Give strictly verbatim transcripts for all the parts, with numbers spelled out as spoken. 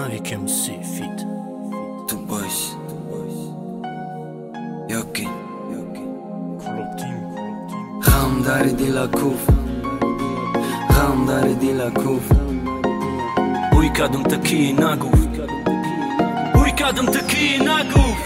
Mavik M C Fit Tu boys Jokin Club Team Gam dari dila kuf Gam dari dila kuf Uj kadëm të ki na guft Uj kadëm të ki na guft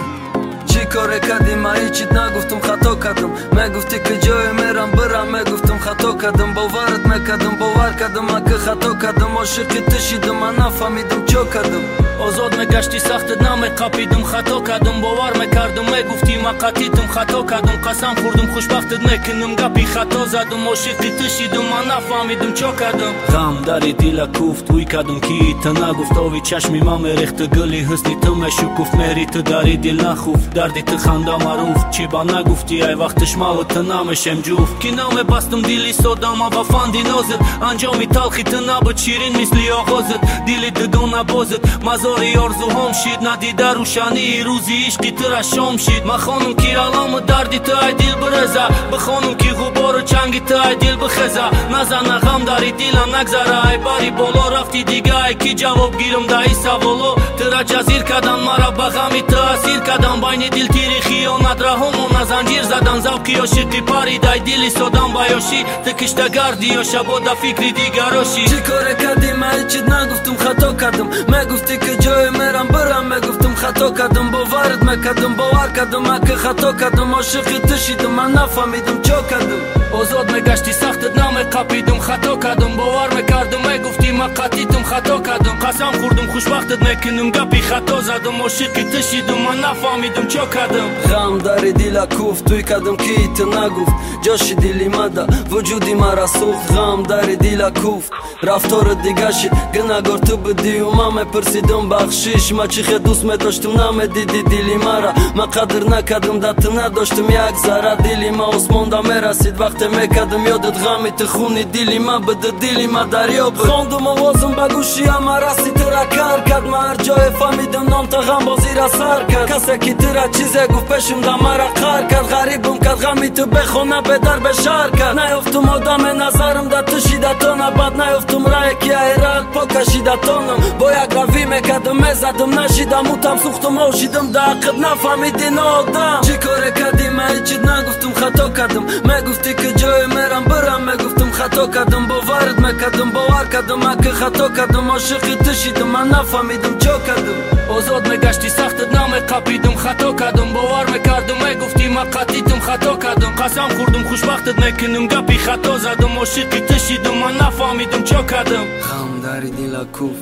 Qikore ka di ma i qit na guftëm khato kadëm Me gufti këgjoj me rambëra me guftëm khato kadëm Bovarët me kadëm bovar kadëm a kë khato kadëm O shirkit të shidëm a na famidëm qo kadëm O zot me gashti sahtët na me kapidëm khato kadëm Bovar me kardëm me gufti ma katitëm khato kadëm Kasam kurdëm khushbaftët me kënëm gapi khato zadëm O shirkit të shidëm a na famidëm qo kadëm Gam dari dila kuft Uj kadëm ki të na guftovi qashmi ma me rikh të gëli hësni të me shukuft Meri të dari dil na khuft Dardi të khanda maruf Qiba na gufti aj vaxt të shmalët të na me shem gjuf Kina me bastëm dili soda ma bafan dinozët Angjomi talki të na bët qirin misli o gozët Dili të gona bozët Mazori orzu hom shit Na didaru shani i ruzi ishki të rashom shit Ma khonëm ki Allah më dardi të aj dil bërëza Bë khonëm ki guborë qangi të aj dil bëkheza Naza na gam dari dila na gzara aj bari bolo Rafti diga aj ki gjavob girëm da isa volo Të raqazir kadan mara bagami të asir kadan Bajni dil tiri khio na drahomo na zangjir Zadan zav kjo shirti pari daj dili sodan bajoshi Të kishta gardi jo shabo da fikri di garoshi Qikore ka di ma i qit na guftëm khato kadëm Me gufti këgjoj me rambëra me guftëm khato kadëm Bovarët me kadëm bovar kadëm a kë khato kadëm O shirkit të shidëm a na famidëm qo kadëm O zot me gashti sahtët na me kapidëm khato kadëm Bovar me kardëm me gufti ma katitëm khato kadëm Kasam kurdëm khushbaftët me kënëm gapi khato zadëm O shirkit të shidëm a na famidëm qo kadëm Gam dari dila kuft Uj kadëm ki të na guft Gjoshi dili mada Vëgjudi mara suht Gam dari dila kuft Raftorët digashit Gëna gor të bëdi u ma me përsi dëm bakshish Ma që khedus me doshtëm na me didi dili mara Ma kadër na kadëm da të na doshtëm jak zara Dili ma osmonda mera si dvakte me kadëm jo dët gami të khuni Dili ma bëdë dili ma dar jo bë Khondu më vozëm bagushia ma rasi të rakar Kad ma argjoj e fami dëm non të gam bozira sarkat Kase ki të ra qize guf peshëm da mara kar Kad garibëm kad gami të bekhona bedar besharkat Na joftëm oda me nazarëm da të shida tona Bad na joftëm ra e kja e rak po ka shida tonëm Boja gravime ka dëm me zadëm na shida mu tam suhtëm o shidëm da akët na fami din o dam Qikore ka di ma i qit na guftëm khato kadëm Me gufti këgjoj me rambëra me guftëm khato kadëm Bovarët me kadëm bovar kadëm a kë khato kadëm O shirkit të shidëm a na famidëm qo kadëm O zot me gashti sahtët na me kapidëm khato kadëm Bovar me kardëm me gufti ma katitëm khato kadëm Kasam kurdëm khushbaftët me kënëm gapi khato zadëm O shirkit të shidëm a na famidëm qo kadëm Gam dari dila kuf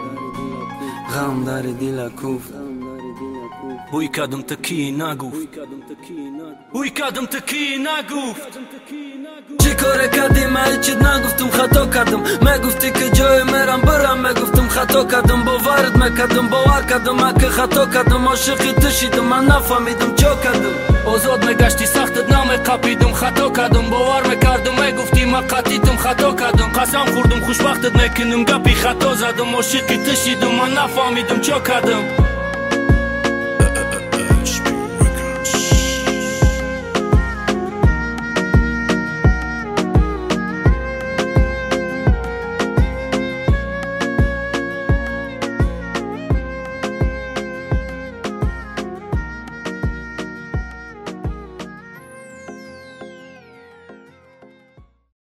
Gam dari dila kuf Uj kadëm të ki na guft Uj kadëm të ki na guft Qikore ka di ma i qit na guftëm khato kadëm Me gufti këgjoj me rambëra me guftëm khato kadëm Bovarët me kadëm bovar kadëm a kë khato kadëm O shirkit të shidëm a na famidëm qo kadëm O zot me gashti sahtët na me kapidëm khato kadëm Bovar me kardëm me gufti ma katitëm khato kadëm Kasam kurdëm khushbaftët me kënëm gapi khato zadëm O shirkit të shidëm a na famidëm qo kadëm